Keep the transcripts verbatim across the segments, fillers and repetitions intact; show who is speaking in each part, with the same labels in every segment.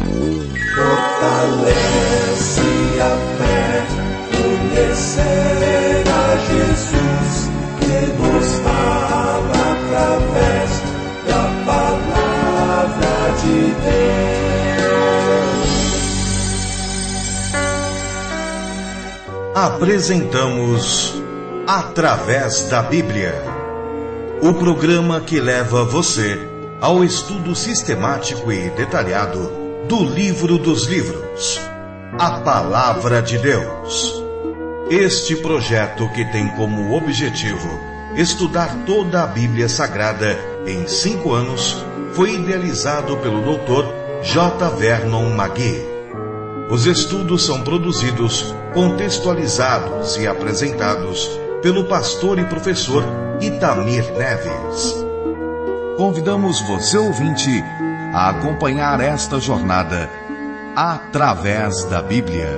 Speaker 1: Fortalece a fé, conhecer a Jesus, que nos fala através da palavra de Deus.
Speaker 2: Apresentamos Através da Bíblia, o programa que leva você ao estudo sistemático e detalhado do livro dos livros, a Palavra de Deus. Este projeto, que tem como objetivo estudar toda a Bíblia Sagrada em cinco anos, foi idealizado pelo doutor J. Vernon McGee. Os estudos são produzidos, contextualizados e apresentados pelo pastor e professor Itamir Neves. Convidamos você, ouvinte, a acompanhar esta jornada através da Bíblia.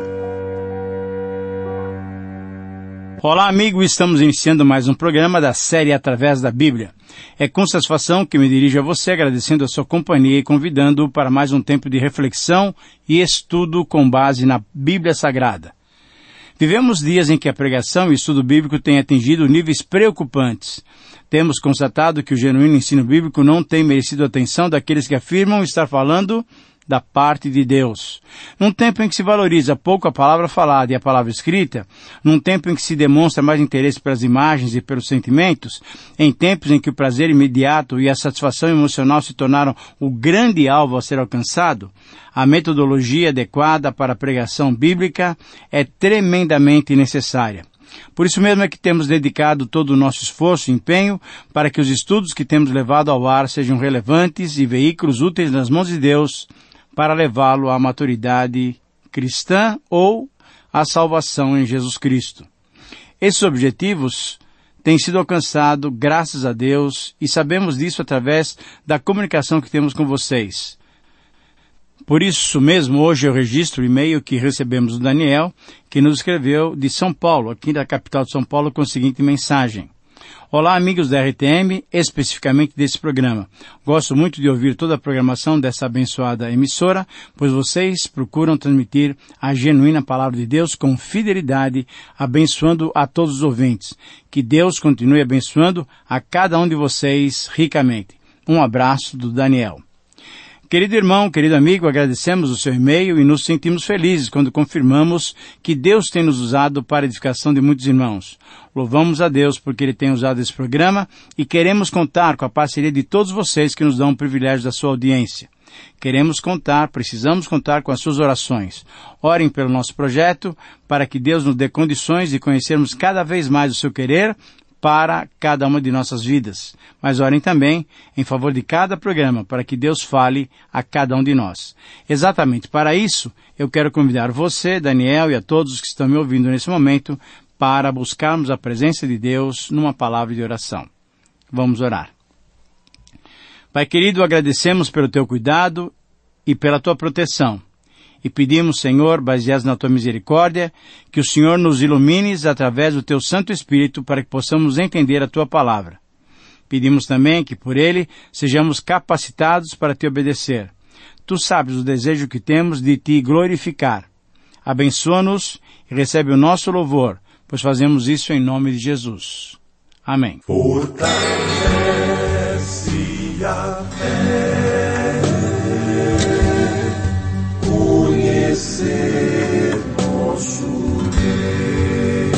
Speaker 3: Olá, amigo, estamos iniciando mais um programa da série Através da Bíblia. É com satisfação que me dirijo a você, agradecendo a sua companhia e convidando-o para mais um tempo de reflexão e estudo com base na Bíblia Sagrada. Vivemos dias em que a pregação e o estudo bíblico têm atingido níveis preocupantes. Temos constatado que o genuíno ensino bíblico não tem merecido a atenção daqueles que afirmam estar falando da parte de Deus. Num tempo em que se valoriza pouco a palavra falada e a palavra escrita, num tempo em que se demonstra mais interesse pelas imagens e pelos sentimentos, em tempos em que o prazer imediato e a satisfação emocional se tornaram o grande alvo a ser alcançado, a metodologia adequada para a pregação bíblica é tremendamente necessária. Por isso mesmo é que temos dedicado todo o nosso esforço e empenho para que os estudos que temos levado ao ar sejam relevantes e veículos úteis nas mãos de Deus para levá-lo à maturidade cristã ou à salvação em Jesus Cristo. Esses objetivos têm sido alcançados graças a Deus e sabemos disso através da comunicação que temos com vocês. Por isso mesmo, hoje eu registro o e-mail que recebemos do Daniel, que nos escreveu de São Paulo, aqui da capital de São Paulo, com a seguinte mensagem. Olá, amigos da R T M, especificamente desse programa. Gosto muito de ouvir toda a programação dessa abençoada emissora, pois vocês procuram transmitir a genuína palavra de Deus com fidelidade, abençoando a todos os ouvintes. Que Deus continue abençoando a cada um de vocês ricamente. Um abraço do Daniel. Querido irmão, querido amigo, agradecemos o seu e-mail e nos sentimos felizes quando confirmamos que Deus tem nos usado para a edificação de muitos irmãos. Louvamos a Deus porque Ele tem usado esse programa e queremos contar com a parceria de todos vocês que nos dão o privilégio da sua audiência. Queremos contar, precisamos contar com as suas orações. Orem pelo nosso projeto para que Deus nos dê condições de conhecermos cada vez mais o seu querer para cada uma de nossas vidas. Mas orem também em favor de cada programa, para que Deus fale a cada um de nós. Exatamente para isso, eu quero convidar você, Daniel, e a todos que estão me ouvindo nesse momento, para buscarmos a presença de Deus numa palavra de oração. Vamos orar. Pai querido, agradecemos pelo teu cuidado e pela tua proteção. E pedimos, Senhor, baseados na tua misericórdia, que o Senhor nos ilumines através do teu Santo Espírito para que possamos entender a tua palavra. Pedimos também que por ele sejamos capacitados para te obedecer. Tu sabes o desejo que temos de te glorificar. Abençoa-nos e recebe o nosso louvor, pois fazemos isso em nome de Jesus. Amém.
Speaker 1: Fortalece a fé, conhecer nosso Deus.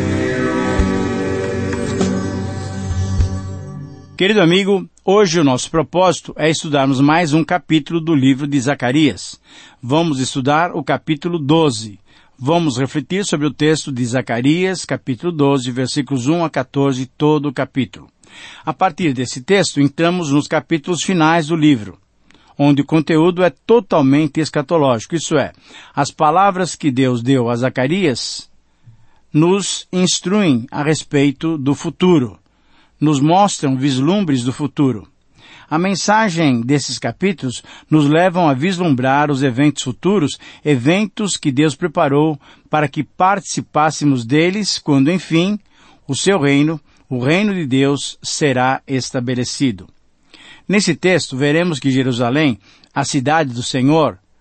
Speaker 3: Querido amigo, hoje o nosso propósito é estudarmos mais um capítulo do livro de Zacarias. Vamos estudar o capítulo doze. Vamos refletir sobre o texto de Zacarias, capítulo doze, versículos um a quatorze, todo o capítulo. A partir desse texto, entramos nos capítulos finais do livro, onde o conteúdo é totalmente escatológico, isso é, as palavras que Deus deu a Zacarias nos instruem a respeito do futuro, nos mostram vislumbres do futuro. A mensagem desses capítulos nos levam a vislumbrar os eventos futuros, eventos que Deus preparou para que participássemos deles quando, enfim, o seu reino, o reino de Deus, será estabelecido. Nesse texto, veremos que Jerusalém, a cidade do Senhor,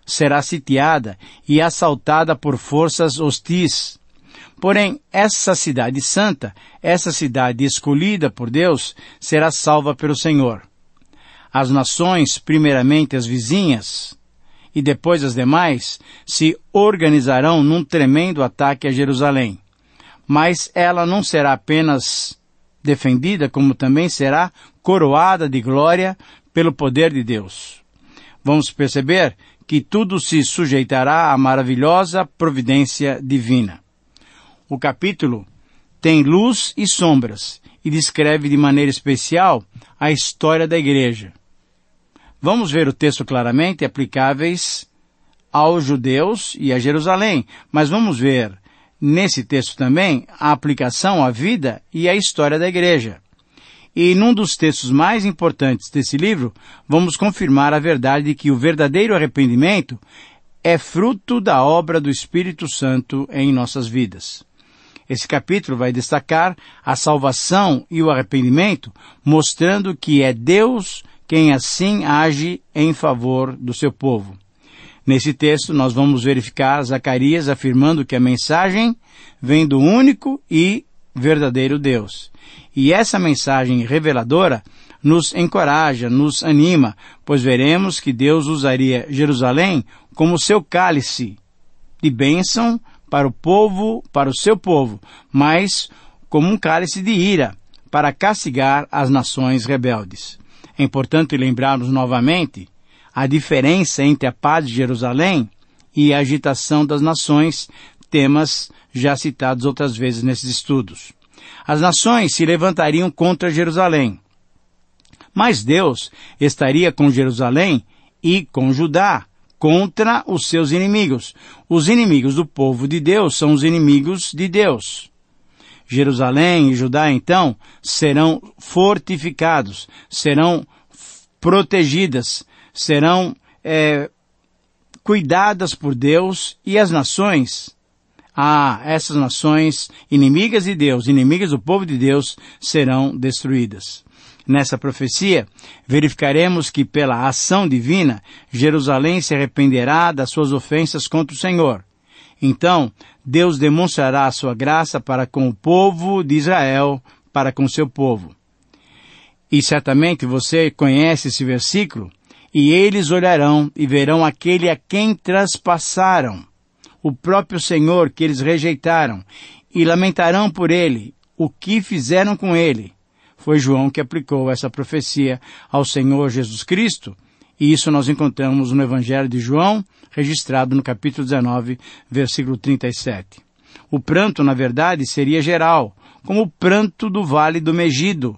Speaker 3: será sitiada e assaltada por forças hostis. Porém, essa cidade santa, essa cidade escolhida por Deus, será salva pelo Senhor. As nações, primeiramente as vizinhas, e depois as demais, se organizarão num tremendo ataque a Jerusalém. Mas ela não será apenas defendida, como também será coroada de glória pelo poder de Deus. Vamos perceber que tudo se sujeitará à maravilhosa providência divina. O capítulo tem luz e sombras e descreve de maneira especial a história da igreja. Vamos ver o texto claramente aplicáveis aos judeus e a Jerusalém, mas vamos ver nesse texto também a aplicação à vida e à história da igreja. E num dos textos mais importantes desse livro, vamos confirmar a verdade de que o verdadeiro arrependimento é fruto da obra do Espírito Santo em nossas vidas. Esse capítulo vai destacar a salvação e o arrependimento, mostrando que é Deus quem assim age em favor do seu povo. Nesse texto, nós vamos verificar Zacarias afirmando que a mensagem vem do único e verdadeiro Deus. E essa mensagem reveladora nos encoraja, nos anima, pois veremos que Deus usaria Jerusalém como seu cálice de bênção para o povo, para o seu povo, mas como um cálice de ira para castigar as nações rebeldes. É importante lembrarmos novamente a diferença entre a paz de Jerusalém e a agitação das nações, temas já citados outras vezes nesses estudos. As nações se levantariam contra Jerusalém, mas Deus estaria com Jerusalém e com Judá, contra os seus inimigos. Os inimigos do povo de Deus são os inimigos de Deus. Jerusalém e Judá, então, serão fortificados, serão protegidas, serão é, cuidadas por Deus, e as nações, ah, essas nações inimigas de Deus, inimigas do povo de Deus, serão destruídas. Nessa profecia, verificaremos que pela ação divina, Jerusalém se arrependerá das suas ofensas contra o Senhor. Então, Deus demonstrará a sua graça para com o povo de Israel, para com seu povo. E certamente você conhece esse versículo, e eles olharão e verão aquele a quem traspassaram, o próprio Senhor que eles rejeitaram, e lamentarão por ele o que fizeram com ele. Foi João que aplicou essa profecia ao Senhor Jesus Cristo, e isso nós encontramos no Evangelho de João, registrado no capítulo dezenove, versículo trinta e sete. O pranto, na verdade, seria geral, como o pranto do vale do Megido.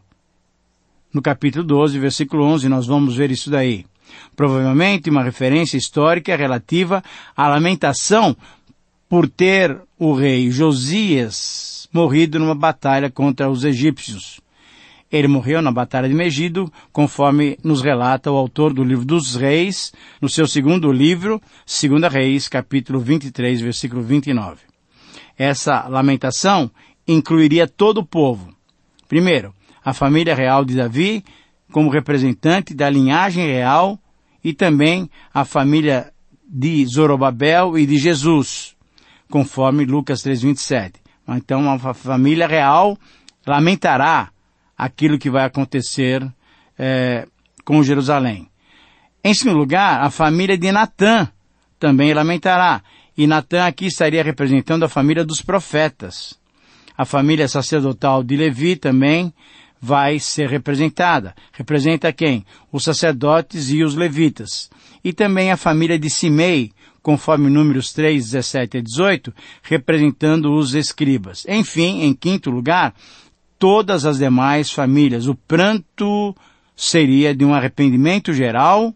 Speaker 3: No capítulo doze, versículo onze, nós vamos ver isso daí. Provavelmente uma referência histórica relativa à lamentação por ter o rei Josias morrido numa batalha contra os egípcios. Ele morreu na batalha de Megido, conforme nos relata o autor do livro dos Reis, no seu segundo livro, Segunda Reis, capítulo vinte e três, versículo vinte e nove. Essa lamentação incluiria todo o povo. Primeiro, a família real de Davi, como representante da linhagem real, e também a família de Zorobabel e de Jesus, conforme Lucas três, vinte e sete. Então, a família real lamentará aquilo que vai acontecer é, com Jerusalém. Em segundo lugar, a família de Natã também lamentará. E Natã aqui estaria representando a família dos profetas. A família sacerdotal de Levi também vai ser representada. Representa quem? Os sacerdotes e os levitas. E também a família de Simei, conforme Números três, dezessete a dezoito, representando os escribas. Enfim, em quinto lugar, todas as demais famílias. O pranto seria de um arrependimento geral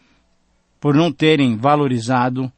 Speaker 3: por não terem valorizado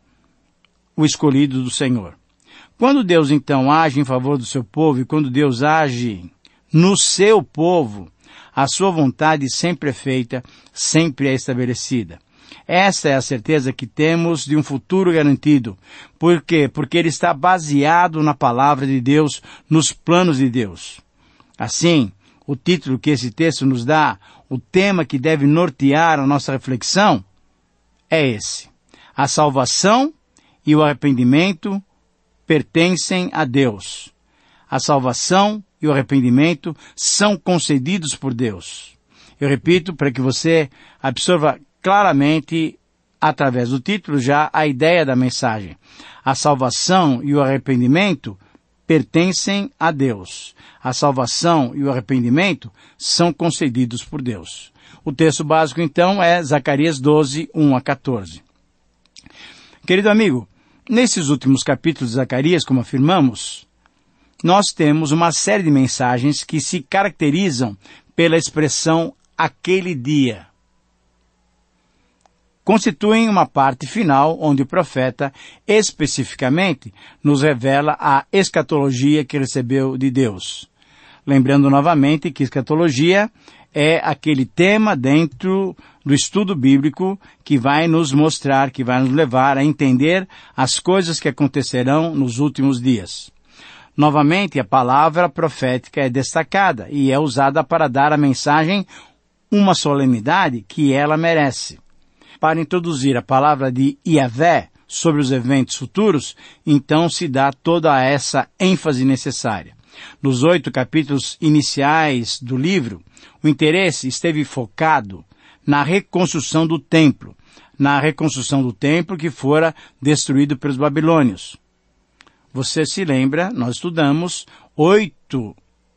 Speaker 3: o escolhido do Senhor. Quando Deus então age em favor do seu povo, e quando Deus age no seu povo, a sua vontade sempre é feita, sempre é estabelecida. Esta é a certeza que temos de um futuro garantido. Por quê? Porque ele está baseado na palavra de Deus, nos planos de Deus. Assim, o título que esse texto nos dá, o tema que deve nortear a nossa reflexão, é esse: A salvação e o arrependimento pertencem a Deus. A salvação e o arrependimento são concedidos por Deus. Eu repito para que você absorva claramente, através do título, já a ideia da mensagem. A salvação e o arrependimento pertencem a Deus. A salvação e o arrependimento são concedidos por Deus. O texto básico, então, é Zacarias doze, um a quatorze. Querido amigo, nesses últimos capítulos de Zacarias, como afirmamos, nós temos uma série de mensagens que se caracterizam pela expressão aquele dia. Constituem uma parte final onde o profeta, especificamente, nos revela a escatologia que recebeu de Deus. Lembrando novamente que escatologia é aquele tema dentro do estudo bíblico que vai nos mostrar, que vai nos levar a entender as coisas que acontecerão nos últimos dias. Novamente, a palavra profética é destacada e é usada para dar à mensagem uma solenidade que ela merece. Para introduzir a palavra de Yahvé sobre os eventos futuros, então se dá toda essa ênfase necessária. Nos oito capítulos iniciais do livro, o interesse esteve focado na reconstrução do templo, na reconstrução do templo que fora destruído pelos babilônios. Você se lembra, nós estudamos oito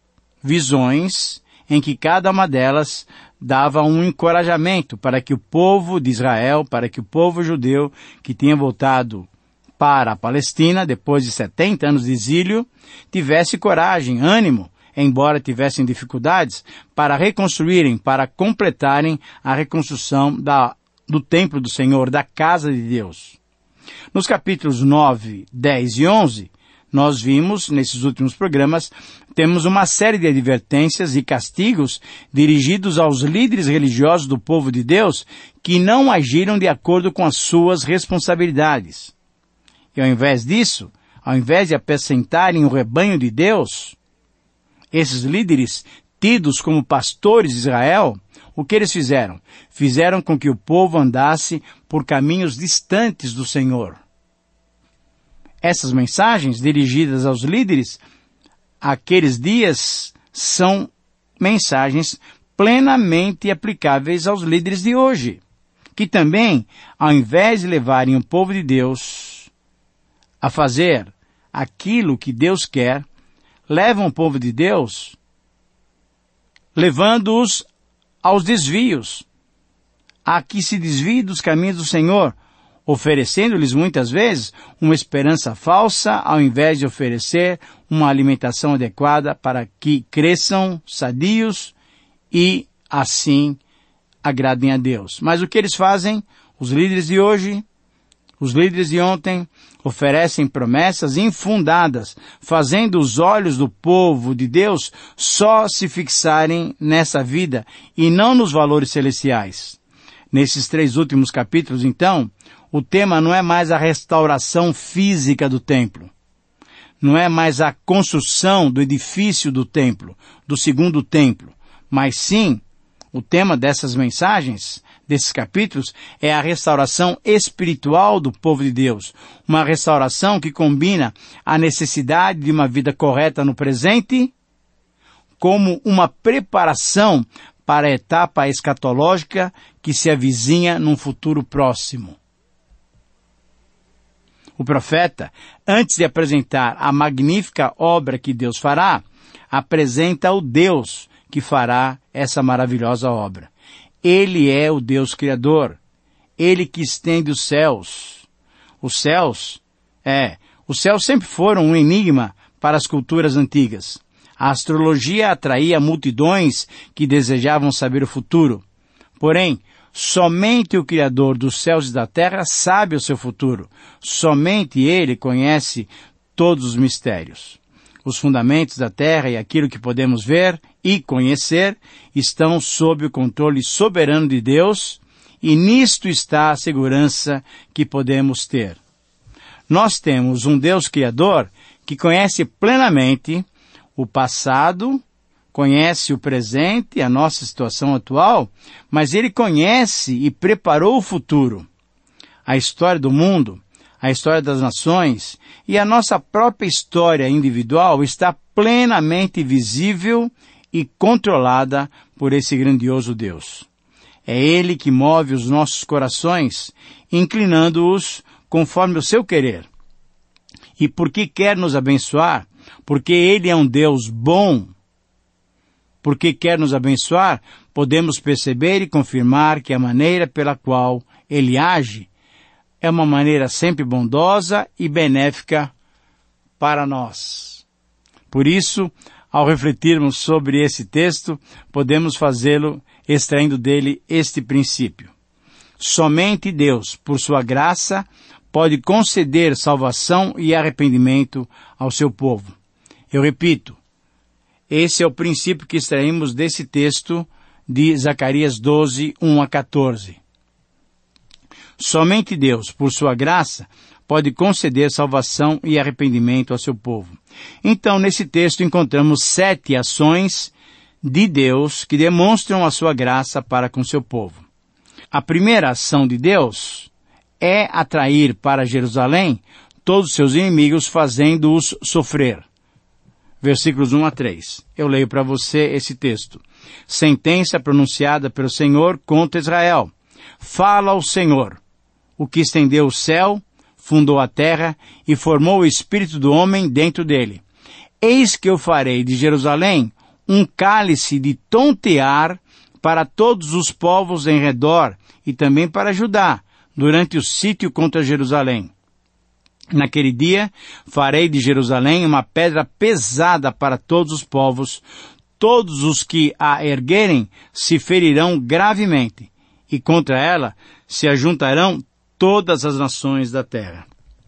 Speaker 3: visões em que cada uma delas dava um encorajamento para que o povo de Israel, para que o povo judeu que tinha voltado para a Palestina, depois de setenta anos de exílio, tivesse coragem, ânimo, embora tivessem dificuldades, para reconstruírem, para completarem a reconstrução da, do templo do Senhor, da casa de Deus. Nos capítulos nove, dez e onze, nós vimos, nesses últimos programas, temos uma série de advertências e castigos dirigidos aos líderes religiosos do povo de Deus que não agiram de acordo com as suas responsabilidades. E ao invés disso, ao invés de apacentarem o rebanho de Deus, esses líderes, tidos como pastores de Israel, o que eles fizeram? Fizeram com que o povo andasse por caminhos distantes do Senhor. Essas mensagens dirigidas aos líderes, aqueles dias, são mensagens plenamente aplicáveis aos líderes de hoje, que também, ao invés de levarem o povo de Deus a fazer aquilo que Deus quer, levam o povo de Deus, levando-os aos desvios, a que se desvie dos caminhos do Senhor, oferecendo-lhes muitas vezes uma esperança falsa, ao invés de oferecer uma alimentação adequada para que cresçam sadios e assim agradem a Deus. Mas o que eles fazem? Os líderes de hoje, os líderes de ontem, oferecem promessas infundadas, fazendo os olhos do povo de Deus só se fixarem nessa vida e não nos valores celestiais. Nesses três últimos capítulos, então, o tema não é mais a restauração física do templo. Não é mais a construção do edifício do templo, do segundo templo. Mas sim, o tema dessas mensagens, desses capítulos, é a restauração espiritual do povo de Deus. Uma restauração que combina a necessidade de uma vida correta no presente como uma preparação para a etapa escatológica que se avizinha num futuro próximo. O profeta, antes de apresentar a magnífica obra que Deus fará, apresenta o Deus que fará essa maravilhosa obra. Ele é o Deus Criador. Ele que estende os céus. Os céus, é, os céus sempre foram um enigma para as culturas antigas. A astrologia atraía multidões que desejavam saber o futuro. Porém, somente o Criador dos céus e da terra sabe o seu futuro. Somente Ele conhece todos os mistérios. Os fundamentos da terra e aquilo que podemos ver e conhecer estão sob o controle soberano de Deus, e nisto está a segurança que podemos ter. Nós temos um Deus Criador que conhece plenamente o passado, conhece o presente, a nossa situação atual, mas Ele conhece e preparou o futuro. a história do mundo, a história das nações e a nossa própria história individual está plenamente visível e controlada por esse grandioso Deus. É Ele que move os nossos corações, inclinando-os conforme o seu querer. E porque quer nos abençoar, porque Ele é um Deus bom, porque quer nos abençoar, podemos perceber e confirmar que a maneira pela qual Ele age é uma maneira sempre bondosa e benéfica para nós. Por isso, ao refletirmos sobre esse texto, podemos fazê-lo extraindo dele este princípio. Somente Deus, por sua graça, pode conceder salvação e arrependimento ao seu povo. Eu repito, esse é o princípio que extraímos desse texto de Zacarias doze, um a quatorze. Somente Deus, por sua graça, pode conceder salvação e arrependimento ao seu povo. Então, nesse texto encontramos sete ações de Deus que demonstram a sua graça para com seu povo. A primeira ação de Deus é atrair para Jerusalém todos os seus inimigos, fazendo-os sofrer. Versículos um a três. Eu leio para você esse texto. Sentença pronunciada pelo Senhor contra Israel. Fala ao Senhor, o que estendeu o céu, fundou a terra e formou o espírito do homem dentro dele. Eis que eu farei de Jerusalém um cálice de tontear para todos os povos em redor e também para Judá, durante o sítio contra Jerusalém. Naquele dia, farei de Jerusalém uma pedra pesada para todos os povos. Todos os que a erguerem se ferirão gravemente, e contra ela se ajuntarão todas as nações da terra.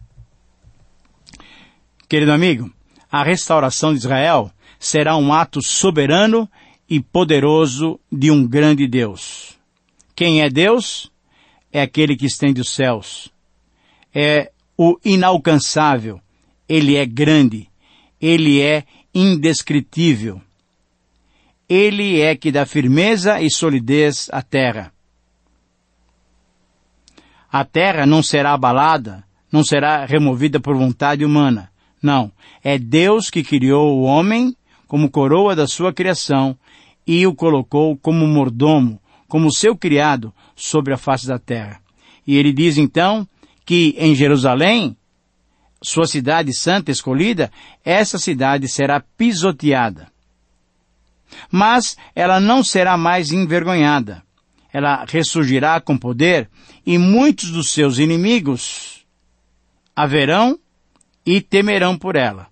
Speaker 3: Querido amigo, a restauração de Israel será um ato soberano e poderoso de um grande Deus. Quem é Deus? É aquele que estende os céus. É o inalcançável. Ele é grande. Ele é indescritível. Ele é que dá firmeza e solidez à terra. A terra não será abalada, não será removida por vontade humana. Não, é Deus que criou o homem como coroa da sua criação e o colocou como mordomo, como seu criado sobre a face da terra. E ele diz então que em Jerusalém, sua cidade santa escolhida, essa cidade será pisoteada. Mas ela não será mais envergonhada. Ela ressurgirá com poder e muitos dos seus inimigos a verão e temerão por ela.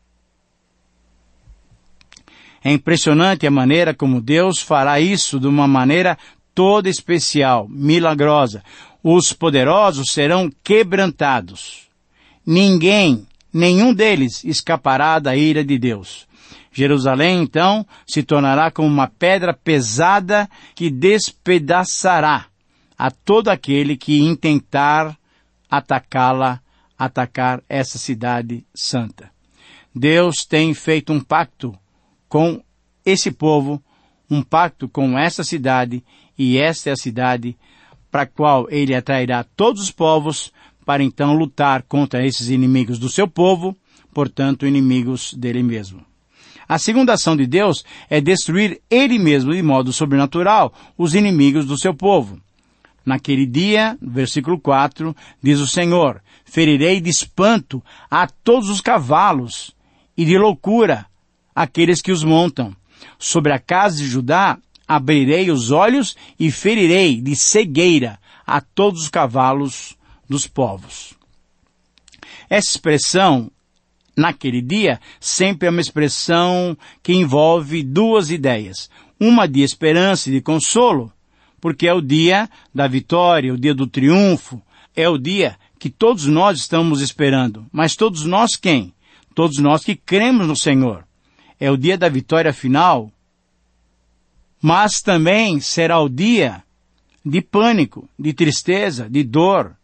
Speaker 3: É impressionante a maneira como Deus fará isso de uma maneira toda especial, milagrosa. Os poderosos serão quebrantados. Ninguém, nenhum deles escapará da ira de Deus. Jerusalém, então, se tornará como uma pedra pesada que despedaçará a todo aquele que intentar atacá-la, atacar essa cidade santa. Deus tem feito um pacto com esse povo, um pacto com essa cidade, e esta é a cidade para a qual ele atrairá todos os povos para então lutar contra esses inimigos do seu povo, portanto, inimigos dele mesmo. A segunda ação de Deus é destruir ele mesmo de modo sobrenatural os inimigos do seu povo. Naquele dia, versículo quatro, diz o Senhor, ferirei de espanto a todos os cavalos e de loucura aqueles que os montam. Sobre a casa de Judá abrirei os olhos e ferirei de cegueira a todos os cavalos dos povos. Essa expressão, naquele dia, sempre é uma expressão que envolve duas ideias. Uma de esperança e de consolo, porque é o dia da vitória, o dia do triunfo, é o dia que todos nós estamos esperando. Mas todos nós quem? Todos nós que cremos no Senhor. É o dia da vitória final. Mas também será o dia de pânico, de tristeza, de dor,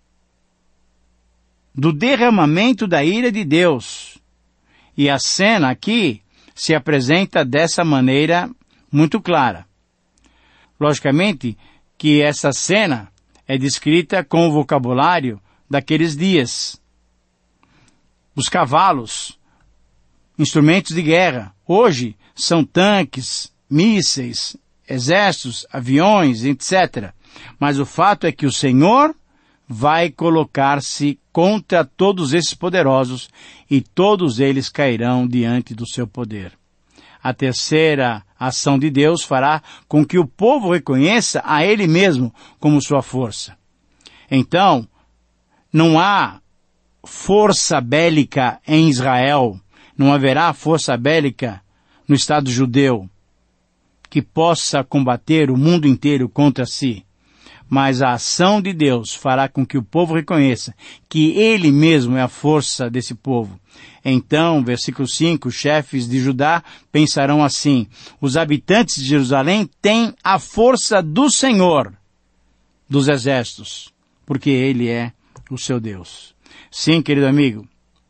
Speaker 3: do derramamento da ira de Deus. E a cena aqui se apresenta dessa maneira muito clara. Logicamente que essa cena é descrita com o vocabulário daqueles dias. Os cavalos, instrumentos de guerra, hoje são tanques, mísseis, exércitos, aviões, etcétera. Mas o fato é que o Senhor vai colocar-se contra todos esses poderosos e todos eles cairão diante do seu poder. A terceira ação de Deus fará com que o povo reconheça a Ele mesmo como sua força. Então, não há força bélica em Israel, não haverá força bélica no Estado judeu que possa combater o mundo inteiro contra si. Mas a ação de Deus fará com que o povo reconheça que Ele mesmo é a força desse povo. Então, versículo cinco, os chefes de Judá pensarão assim: os habitantes de Jerusalém têm a força do Senhor dos exércitos, porque Ele é o seu Deus. Sim, querido amigo,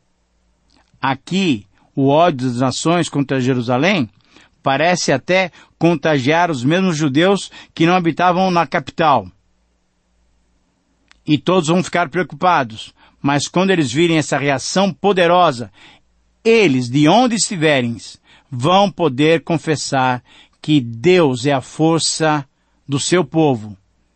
Speaker 3: aqui o ódio das nações contra Jerusalém parece até contagiar os mesmos judeus que não habitavam na capital. E todos vão ficar preocupados. Mas quando eles virem essa reação poderosa, eles, de onde estiverem, vão poder confessar que Deus é a força do seu povo,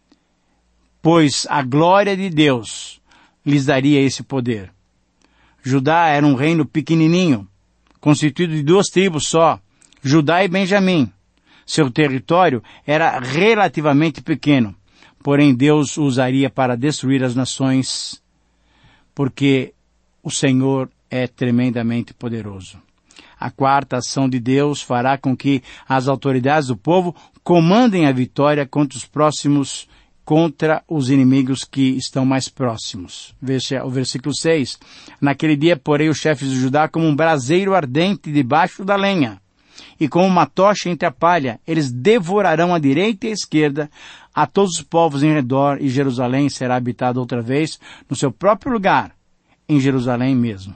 Speaker 3: pois a glória de Deus lhes daria esse poder. Judá era um reino pequenininho, constituído de duas tribos só, Judá e Benjamim. Seu território era relativamente pequeno. Porém, Deus o usaria para destruir as nações, porque o Senhor é tremendamente poderoso. A quarta ação de Deus fará com que as autoridades do povo comandem a vitória contra os próximos, contra os inimigos que estão mais próximos. Veja o versículo seis. Naquele dia, porém, os chefes de Judá como um braseiro ardente debaixo da lenha, e como uma tocha entre a palha, eles devorarão à direita e à esquerda a todos os povos em redor, e Jerusalém será habitada outra vez no seu próprio lugar, em Jerusalém mesmo.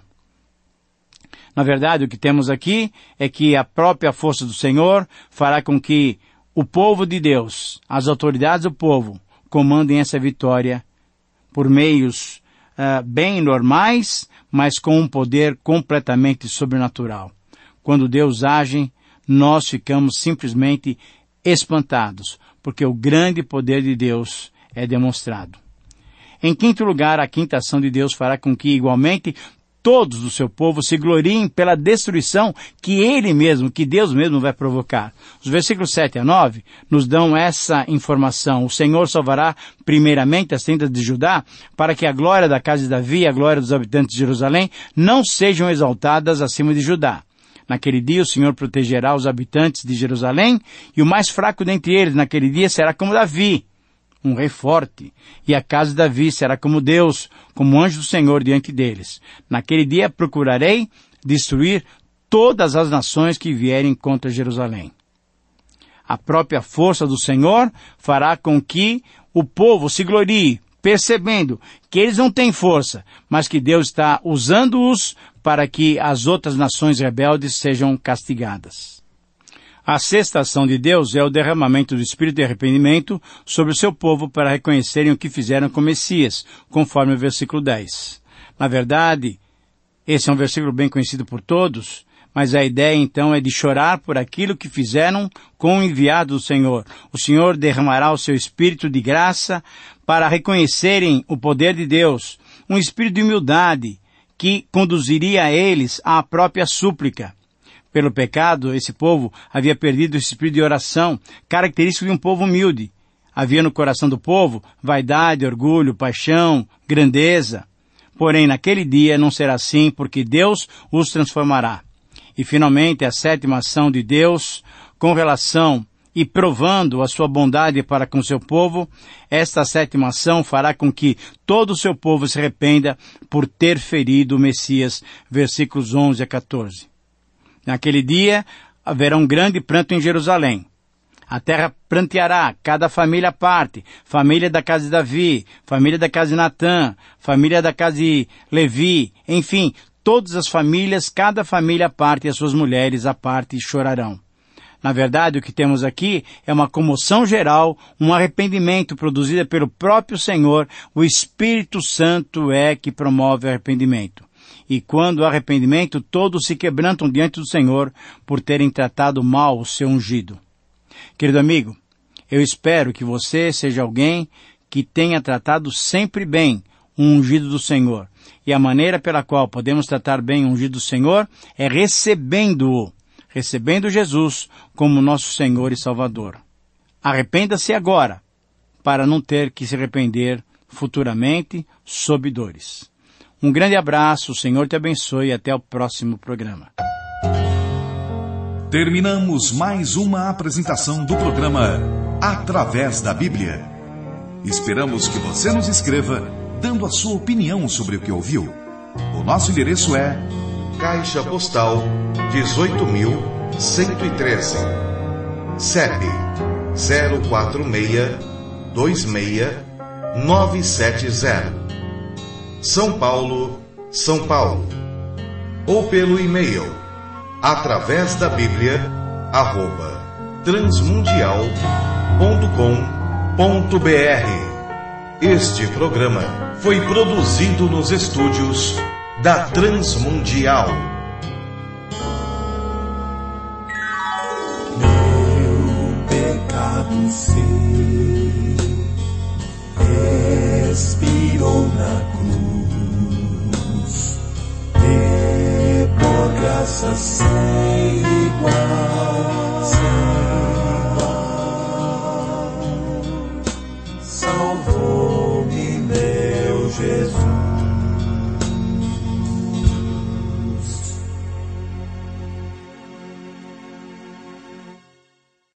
Speaker 3: Na verdade, o que temos aqui é que a própria força do Senhor fará com que o povo de Deus, as autoridades do povo, comandem essa vitória por meios uh, bem normais, mas com um poder completamente sobrenatural. Quando Deus age, nós ficamos simplesmente espantados, porque o grande poder de Deus é demonstrado. Em quinto lugar, a quinta ação de Deus fará com que, igualmente, todos do seu povo se gloriem pela destruição que Ele mesmo, que Deus mesmo vai provocar. Os versículos sete a nove nos dão essa informação. O Senhor salvará primeiramente as tendas de Judá, para que a glória da casa de Davi e a glória dos habitantes de Jerusalém não sejam exaltadas acima de Judá. Naquele dia o Senhor protegerá os habitantes de Jerusalém, e o mais fraco dentre eles naquele dia será como Davi, um rei forte, e a casa de Davi será como Deus, como anjo do Senhor diante deles. Naquele dia procurarei destruir todas as nações que vierem contra Jerusalém. A própria força do Senhor fará com que o povo se glorie, percebendo que eles não têm força, mas que Deus está usando-os para que as outras nações rebeldes sejam castigadas. A sexta ação de Deus é o derramamento do Espírito de arrependimento sobre o seu povo para reconhecerem o que fizeram com Messias, conforme o versículo dez. Na verdade, esse é um versículo bem conhecido por todos, mas a ideia então é de chorar por aquilo que fizeram com o enviado do Senhor. O Senhor derramará o seu Espírito de graça para reconhecerem o poder de Deus, um espírito de humildade que conduziria a eles à própria súplica. Pelo pecado, esse povo havia perdido o espírito de oração, característico de um povo humilde. Havia no coração do povo vaidade, orgulho, paixão, grandeza. Porém, naquele dia não será assim, porque Deus os transformará. E, finalmente, a sétima ação de Deus, com relação e provando a sua bondade para com o seu povo, esta sétima ação fará com que todo o seu povo se arrependa por ter ferido o Messias, versículos onze a quatorze. Naquele dia haverá um grande pranto em Jerusalém. A terra pranteará, cada família à parte, família da casa de Davi, família da casa de Natã, família da casa de Levi, enfim, todas as famílias, cada família à parte e as suas mulheres à parte chorarão. Na verdade, o que temos aqui é uma comoção geral, um arrependimento produzido pelo próprio Senhor. O Espírito Santo é que promove o arrependimento. E quando o arrependimento, todos se quebrantam diante do Senhor por terem tratado mal o seu ungido. Querido amigo, eu espero que você seja alguém que tenha tratado sempre bem o ungido do Senhor. E a maneira pela qual podemos tratar bem o ungido do Senhor é recebendo-o, recebendo Jesus como nosso Senhor e Salvador. Arrependa-se agora, para não ter que se arrepender futuramente sob dores. Um grande abraço, o Senhor te abençoe e até o próximo programa.
Speaker 2: Terminamos mais uma apresentação do programa Através da Bíblia. Esperamos que você nos escreva dando a sua opinião sobre o que ouviu. O nosso endereço é Caixa Postal dezoito mil cento e treze, C E P zero quatro seis dois seis nove sete zero, São Paulo, São Paulo. Ou pelo e-mail através da Bíblia arroba transmundial ponto com ponto br. Este programa foi produzido nos estúdios da Transmundial.
Speaker 1: Meu pecado sei.